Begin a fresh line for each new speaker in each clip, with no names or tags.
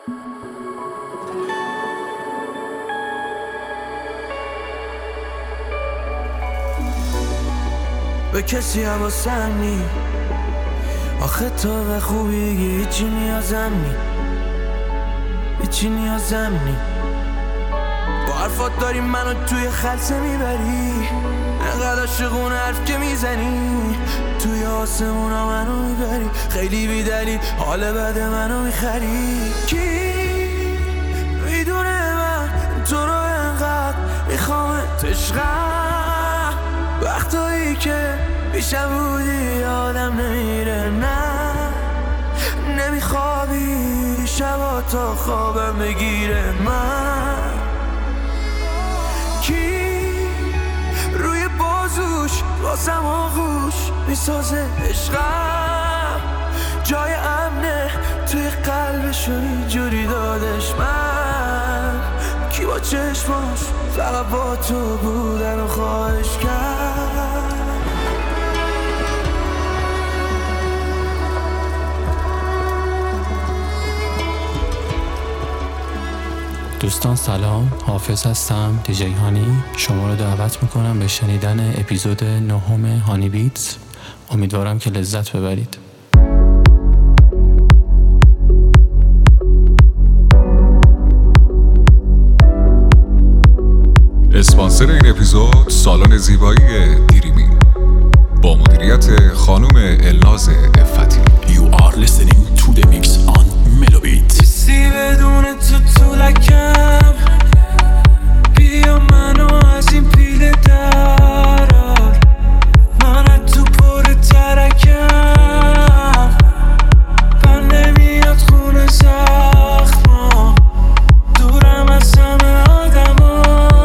به کسی حواسم نی، آخه تو به خوبی هیچی نیازم نی، هیچی نیازم نی. با حرفات داری منو توی خلسه میبری، انقدر عاشقون حرف که میزنی، توی آسمونا منو میبری، خیلی بیدلی حال بد منو میخری. کی میدونه من تو رو انقدر میخوامت عشقم، وقتایی که پیشم بودی آدم نمیره، نه نمیخوابی شبا تا خوابم بگیره. من کی روی بازوش واسم آغوش میسازه عشقم، جای امنه توی قلبشو اینجوری دادش. من کی با چشماش فقط با تو بودن و خواهش کرد.
دوستان سلام، حافظ هستم، دیجی هانی. شما رو دعوت میکنم به شنیدن اپیزود 9 هانی بیتس. امیدوارم که لذت ببرید.
اسپانسر این اپیزود سالن زیبایی دیریمی با مدیریت خانم الناز افتی.
You are listening to the mix on Melobit.
کسی بدون تو لکم، بیا منو از این پیله درار، من تو پر ترکم، پر نمیاد خونه زخما، دورم از همه آدما،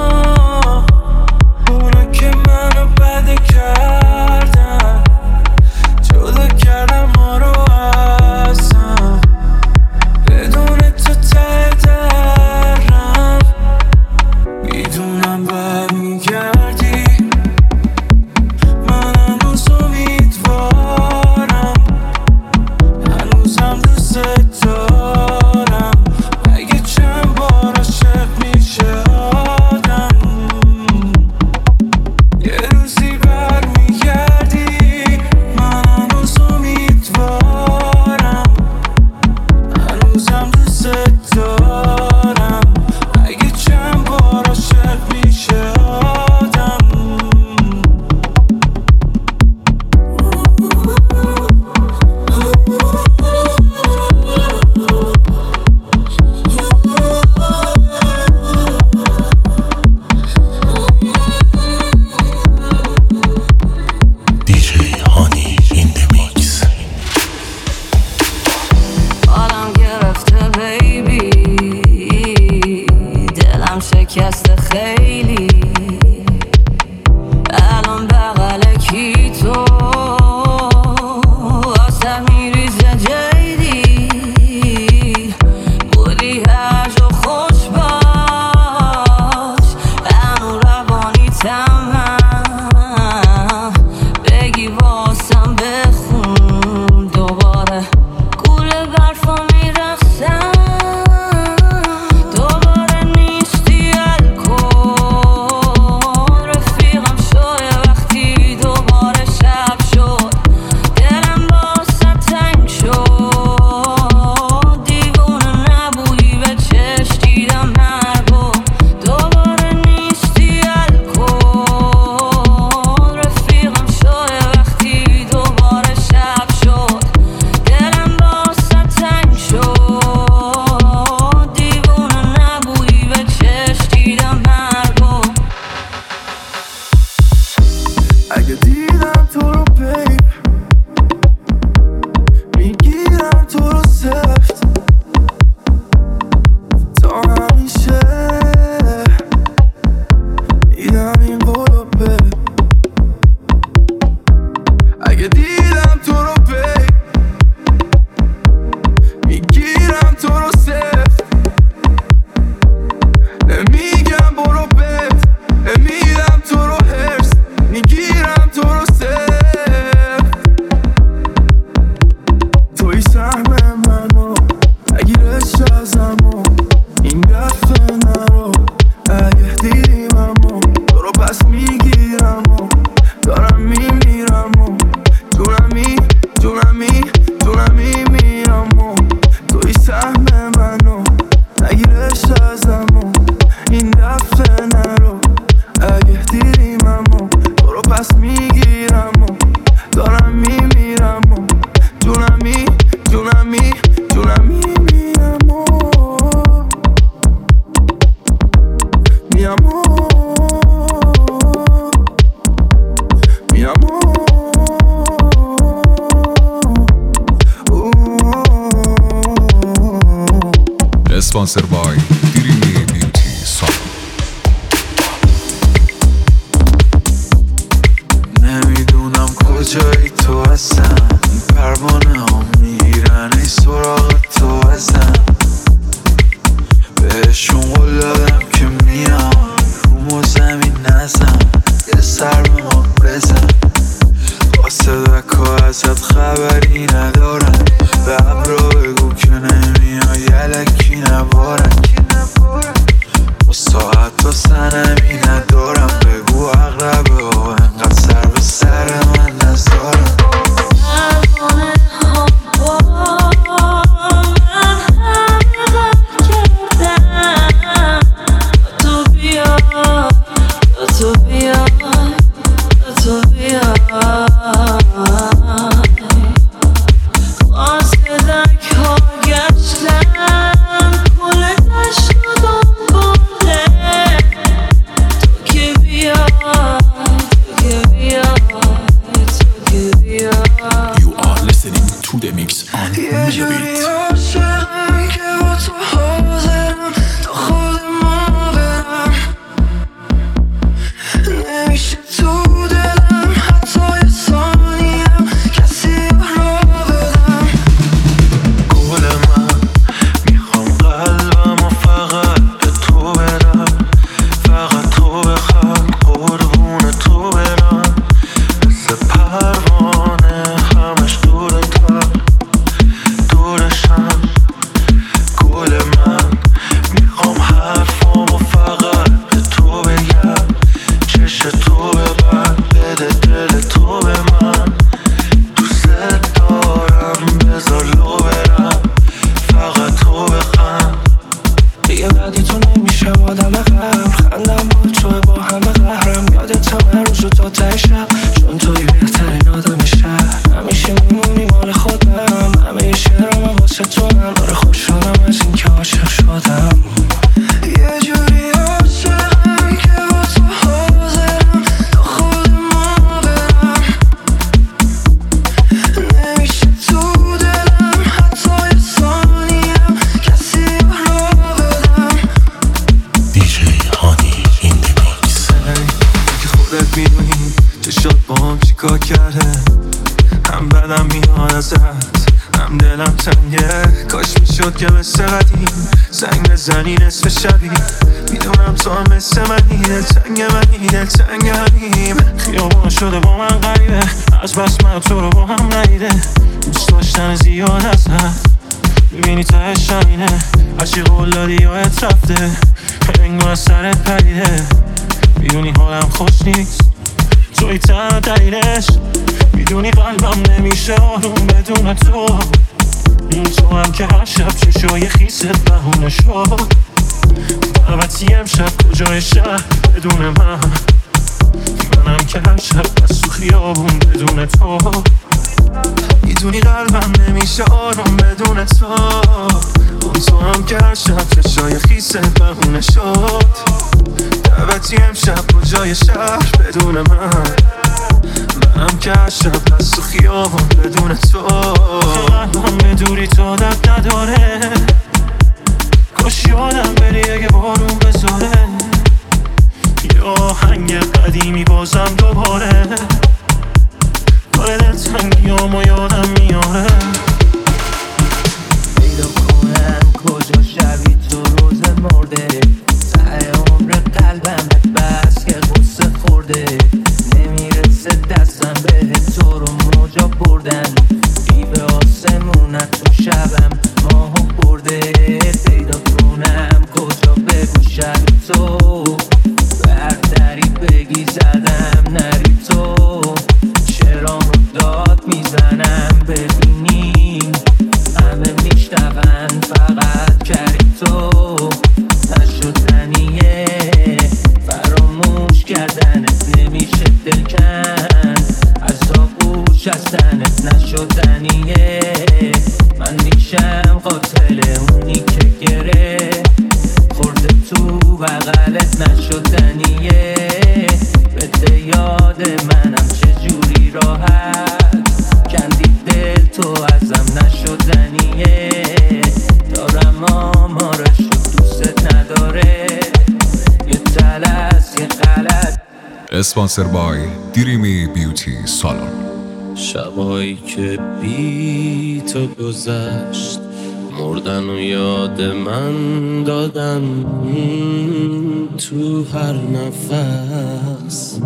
اونا که منو بده کردن، جدا کردم ما رو ازم، بدون تو ته درم، میدونم برمیگردی، من هنوز امیدوارم، هنوزم دوست دارم، اگه چند بار عاشق میشه آدم، یه روزی برمیگردی، من هنوز امیدوارم، هنوزم دوست دارم، اگه چند بار عاشق میشه آدم.
DJ Honey in the mix.
حالم گرفته بیبی، دلم شکسته خیلی، الان بغل کی تو واسه میریزه جیدی، بودی هرج و خوش باش، هنو روانی تمام، بگی واسم بخون دوباره، گوله برفا میرخسم، دوباره نیستی الکل،
اسپانسر بای دریمی بیوتی سالون.
نمیدونم کجایی تو هستم، این پروانه ها میرن ای سراغ تو ازم. بهشون قول دادم که میام رومو زمین نزم، یه سر به ما بزن. قاصدک ازت خبری ندارم، به ابرا بگو که نمیای یلکی نبارم. با ساعت تا سنمی ندارم، بگو اقربه ها انقدر سر به سر من نزارم. که مثل قدیم زنگ بزنی نصف شبی، میدونم تو هم مثل منی، دلتنگ منی دلتنگ همیم. خیابون شده با من غریبه، از بس من تو رو با هم ندیده. دوست داشتن زیاد ازت میبینی تهش همینه، هرچی قول دادی یادت رفته، انگار از سرت پریده. میدونی حالم خوش نیست، توی تنها دلیلش، میدونی قلبم نمیشه آروم بدون تو. تو هم که هر شب چشای خیست بهونه شد، دعوتی امشب کجای شهر بدون منم که هر شب بس تو خیابون بدون تو. میدونی قلبم نمیشه آروم بدون تو. تو هم که هر شب چشای خیست بهونه شد، دعوتی امشب کجای شهر بدون منم که هر شب بس تو خیابون بدون تو. قلبم به دوری تو درد نداره، کاش یادم بری اگه بارون بذاره. یه آهنگ قدیمی بازم دوباره، کار دلتنگیامو یادم میاره.
پیدا کنم کجا شبی تو روز مرده، ته عمر قلبم بس که غصه خورده. نمیرسه دستم به تو رو موجا بردن، بیبه آسمونت تو شبم ماهو برده. پیدا کنم کجا بگو شبی تو، برداری بگی زدم نری تو. شعرامو داد میزنم ببینی همه میشنون فقط کردی تو. نشدنیه فراموش کردنت، نمیشه دل کند از آغوش هستنت. نشدنیه من میشم قاتل اونی که گره خورده تو بغلت. نشدنیه بده یاد منم چجوری راحت کندی دل تو ازم. نشدنیه دارم آمارشو
اسپانسر بای دریمی بیوتی سالن.
شبایی که بی تو گذشت مردن و یاد من دادن تو هر نفس.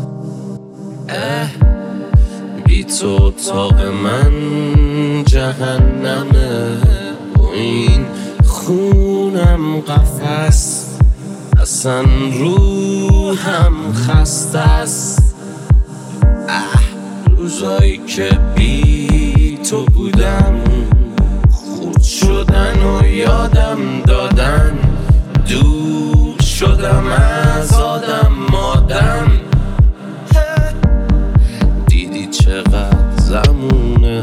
بی تو اتاق من جهنمه و این خونم قفس. اصلا روحم خسته است. روزایی که بی تو بودم خورد شدن و یادم دادن. دور شدم از آدم مادم. دیدی چقدر زمونه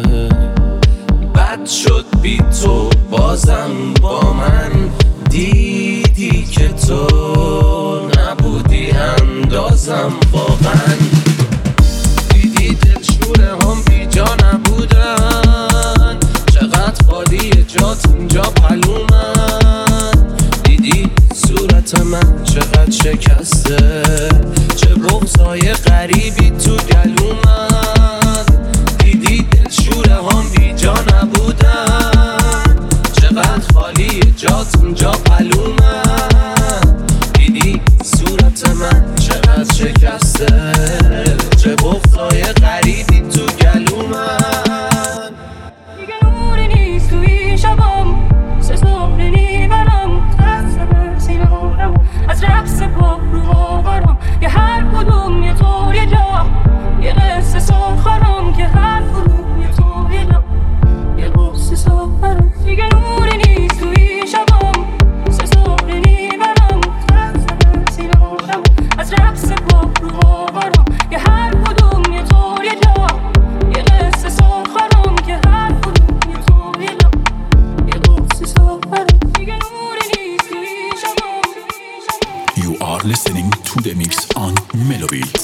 بد شد بی تو بازم با من. دیدی که تو نبودی اندازم واقعا. دیدی دلشوره هم بی جا نبودن. چقدر خالی جات اینجا پلومن. دیدی صورت من چقدر شکسته. چه بغضای غریبی تو گلومن. دیدی دلشوره هم بی جا نبودن. چقدر خالی جات اینجا پلومن. دیدی صورت من چقدر شکسته. چه بغضای غریبی تو گلومن.
دیگه نوری نیست توی شبام. سه صبح نیبرم خسته سینه هارم. از رقص پا رو آورم یه هر کدوم یه طور یه جا. یه قصه ساخرم که هر کدوم یه طور یه جا. یه قصه ساخرم. دیگه نوری نیست توی شبام. سه صبح نیبرم خسته سینه هارم. از رقص پا رو آورم یه هر کدوم یه طور یه جا. یه قصه ساخرم که هر کدوم یه طور یه جا. یه قصه ساخرم. دیگه نوری نیست توی شبام.
You are listening to the mix on Melobit.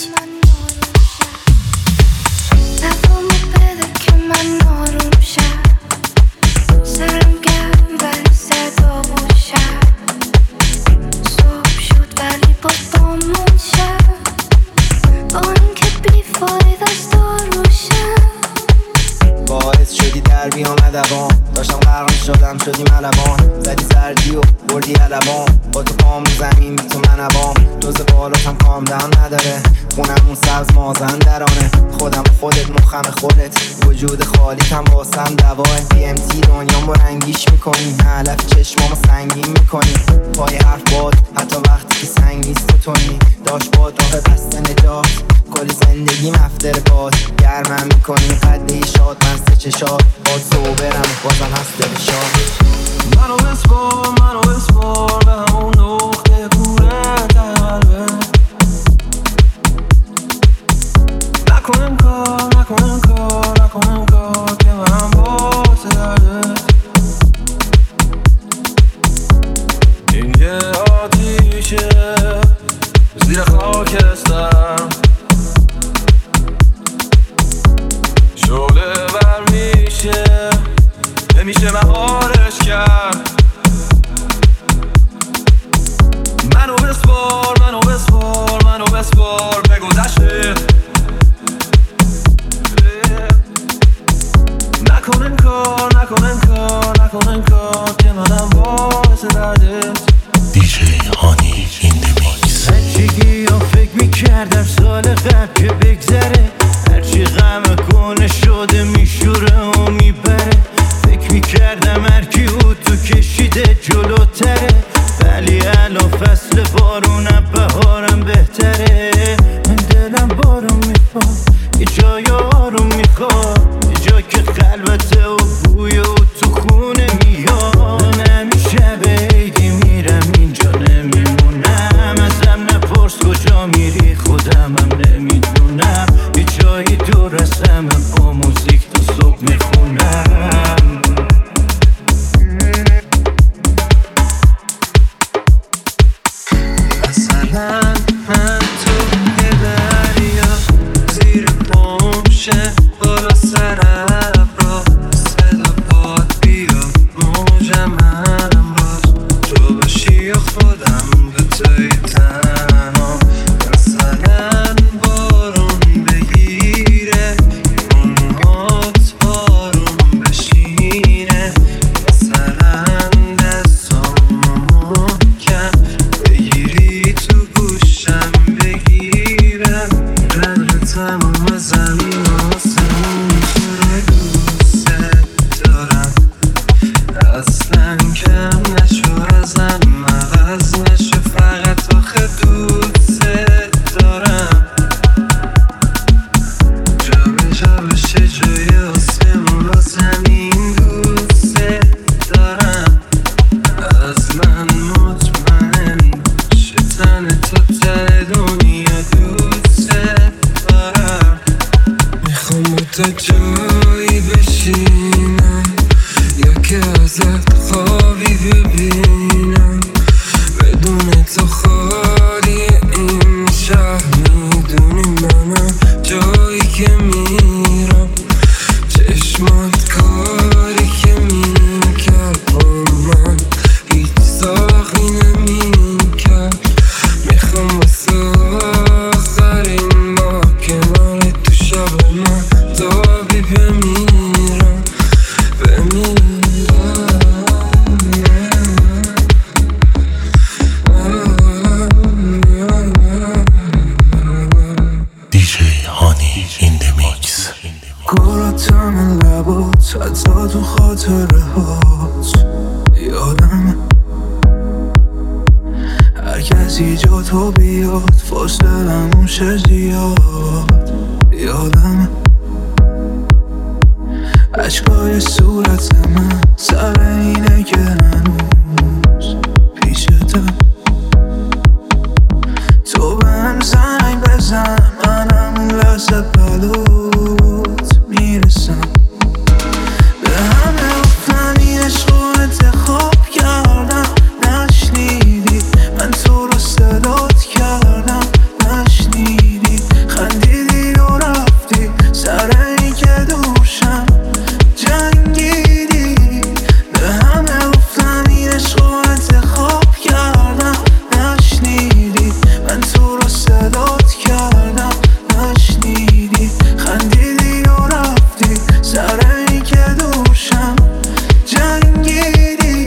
نفهمی بده که من آروم شم. سرم گرم ولی صدا باشم. صبح شد ولی بابامون شم. با اینکه بیفاید از داروشم.
باعث شدی در بیام ادبان. داشتم غرق شدم شدی ملبان. زدی سردی و بردی علبان. با تو پام رو زمین بی تو منبام. دوز بالاتم کام دهم نداره. خونمون سبز مازن درانه. خودم خودت مخم خودت. وجود خالیتم واسم دواه. DMT دنیام با رنگیش میکنی. علف چشمامو سنگین میکنی. پای حرف باد حتی وقتی که سنگ نیست تو تونی. داشت باد راه بسته نجات. کل زندگی مفتر باد. گرمم میکنی قده شاد من سه چشاد. باد صوبرم بازم هست دل شاد.
منو بسپار به همون نقطه کوره قلبه. نکنم کار که من باعث درده. این یه آتیشه زیر خاکستر. شعله بر میشه نمیشه مهارش کرد. منو بسپار به گذشته. نکنن کار که منم باعث دردت.
دیجی هانی این دمیکس.
بچگی ها فکر میکردم سال قبل که بگذره. هرچی غم کنه شده میشوره و میبره. فکر میکردم هرکی او تو کشیده جلوتره. ولی الان فصل بارونم بهارم بهتره. من دلم بارون میخواد یه جای آروم میخواد. یه جا که خلوته و بوی و تو خونه میاد. من همیشه به عیدی میرم اینجا نمیمونم. ازم نپرس کجا میری خودمم نمیدونم. یه جایی دور ازم با موزیک تا صبح میخونم. مثلا من تو اصلا کم نشو ازم عوض نشو فقط آخه دوست دارم جا به جا بشه جای آسمون و زمین دوست دارم از من مطمئن باشه تن تو تر دنیا دوست دارم میخوام تا جایی بشینم یا که ازت خوابی ببینم بدون تو خالی این شهر میدونی منم جایی که میرم چشمات کاری که میکرد با من هیچ ساقی نمیکرد میخوام واسه آخرین با کنار تو شب من تابی بمیرم
دیجی هانی این دی میکس.
گلاتم لبات حتی تو خاطره هات یادمه هر کسی جا تو بیاد فاصلمون شه زیاد یادمه عشقای صورت من سر اینه که هنوز پیشتم تو به هم زنگ بزن منم اون لحظه بلوت میرسم به همه گفتم این عشق رو انتخاب کردم نشنیدی من تو رو صدات کردم نشنیدی خندیدی و رفتی سر این که دوشم جنگیدی به همه گفتم این عشق رو انتخاب کردم نشنیدی من تو رو صدات کردم نشنیدی خندیدی و رفتی سر این که دوشم جنگیدی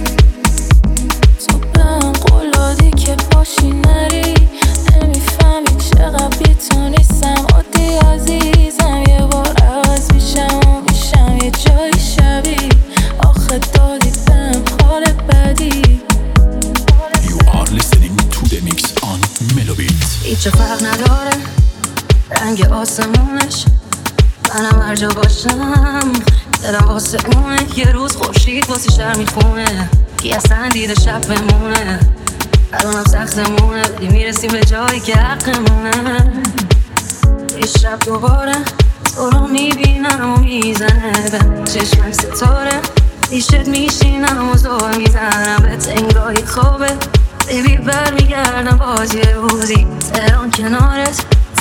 تو به هم قول دادی که باشی نری نمیفهمی چقدر بی تو نیستم عادی عزیزم یه بار عوض میشم و میشم یه جای شبیه آخه دادی بهم حال بدی.
You are listening to the mix on Melobeat.
هیچ فرق نداره رنگ آسمونش منم هر جا باشم دلم واسه اونه یه روز خورشید واسه شهر میخونه کی اصلا دیده شب بمونه الانم سختمونه ولی میرسیم به جایی که حقمونه یه شب دوباره تو رو میبینم و میزنه به چشمم ستاره پیشت میشینم و زور میزنم بهت انگاهی خوابه بیبی برمیگردم باز یه روزی تهران کنارت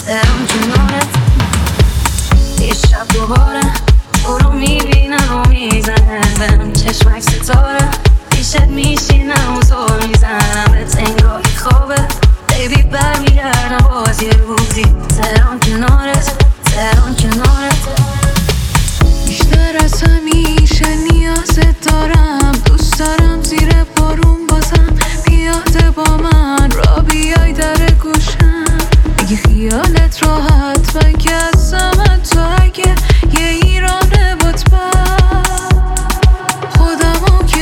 یه شب دوباره تو رو میبینم و میزنه بهم چشمک ستاره پیشت میشینم و زور میزنم بهت انگاهی خوابه بیبی برمیگردم باز یه روزی تهران کنارت
بیشتر از همیشه نیازت دارم دوست دارم زیر بارون بازم بیاده با من را بیای در گوشم بگی خیالت راحت من که هستم تو اگه یه ایران بود خودمو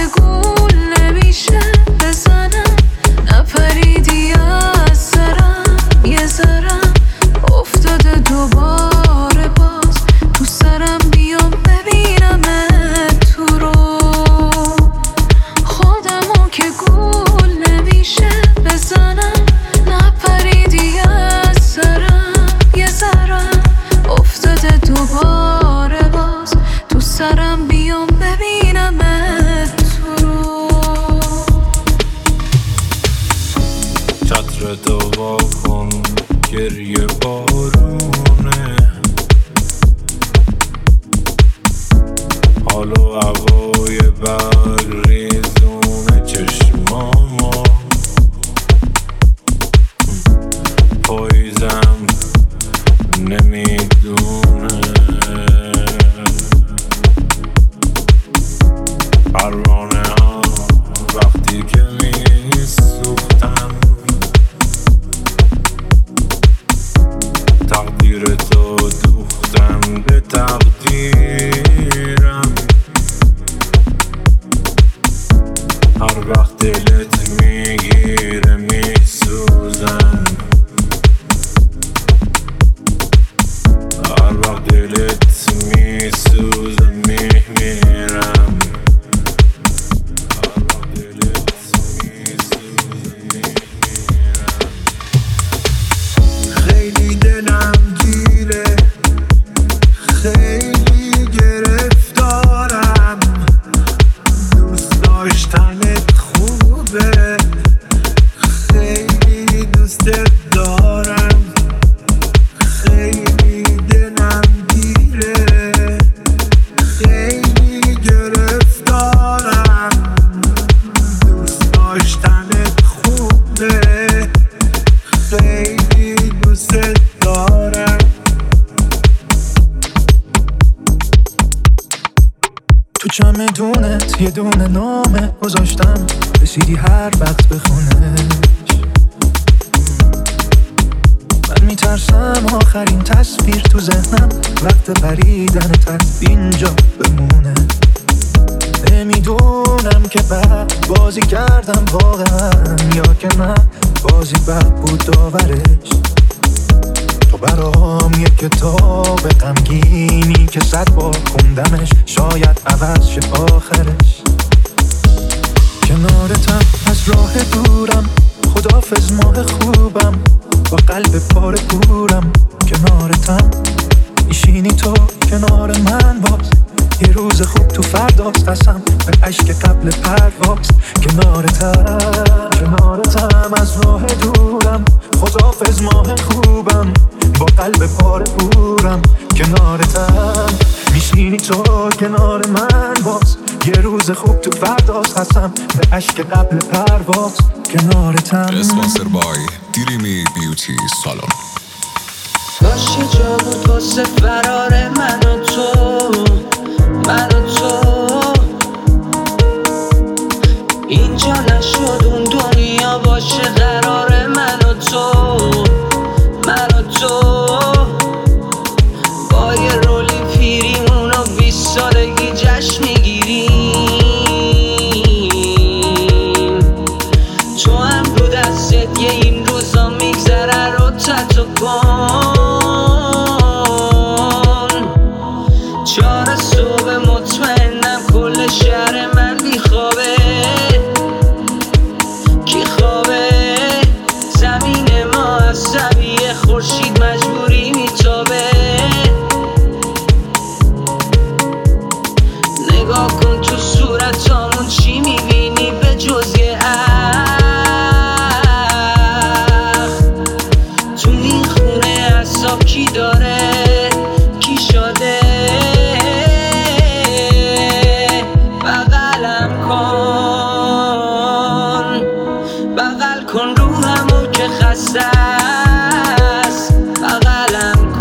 هر وقت دلت میگیره میسوزم، هر وقت دلت میسوزه میمیرم، هر وقت دلت میسوزه میمیرم. خیلی دلم گیره، خیلی گرفتارم، دوست داشتنت خوبه، خیلی دوستت دارم، خیلی دلم گیره، خیلی گرفتارم، دوست داشتنت خوبه، خیلی دوستت دارم.
تو چمدونت یه دونه نامه گذاشتم، رسیدی هر وقت بخونش. من میترسم آخرین تصویر تو ذهنم وقت پریدنت از اینجا بمونه. نمیدونم که بعد بازی کردم واقعا یا که نه بازی بد بود داورش. تو برام یه کتاب غمگینی که 100 بار خوندمش، شاید عوض شه آخرش. کنارتم از راه دورم، خداحافظ ماه خوبم، با قلب پاره پورم. کنارتم میشینی تو کنار من باز، یه روز خوب تو فرداست، قسم به عشق قبل پرواز. کنارتم از راه دورم، خداحافظ ماه خوبم، با قلب پاره پورم. کنارتم میشینی تو کنار من باز، یه روز خوب تو فرداست، قسم به عشق قبل پرواز. کنارتم.
اسپانسر بای دیریمی بیوتی سالن.
باشه جا بود واسه فرار من و تو، من و تو. اینجا نشد اون دنیا باشه قرار من و تو، من و تو. با یه رولی پیریمون و 20 سالگی جشن میگیریم. تو هم رو دستت یه این روزا میگذره رو تتو کن. 4 صبح مطمئنم کل شهر من بیخوابه. کی خوابه؟ زمین ما از زمین خورشید مجبوری میتابه. نگاه کن تو صورتامون چی میبینی به جز یه تو این خونه عصاب کی داره، کی شده. بغلم کن، بغل کن روحمو که خسته است. بغلم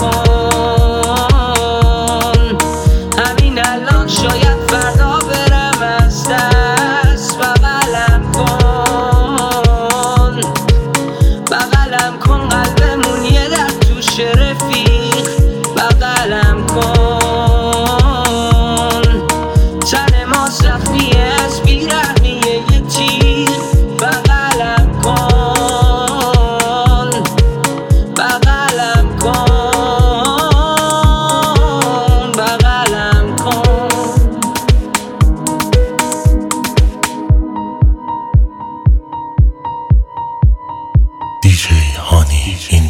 کن، همین الان شاید فردا برم از دست. بغلم کن، بغلم کن، قلبمون یه در توش رفیق. بغلم کن، تن ما زخمیه از بیرحمیه یه تیر. بغلم کن، بغلم کن، بغلم کن.
دیجی هانی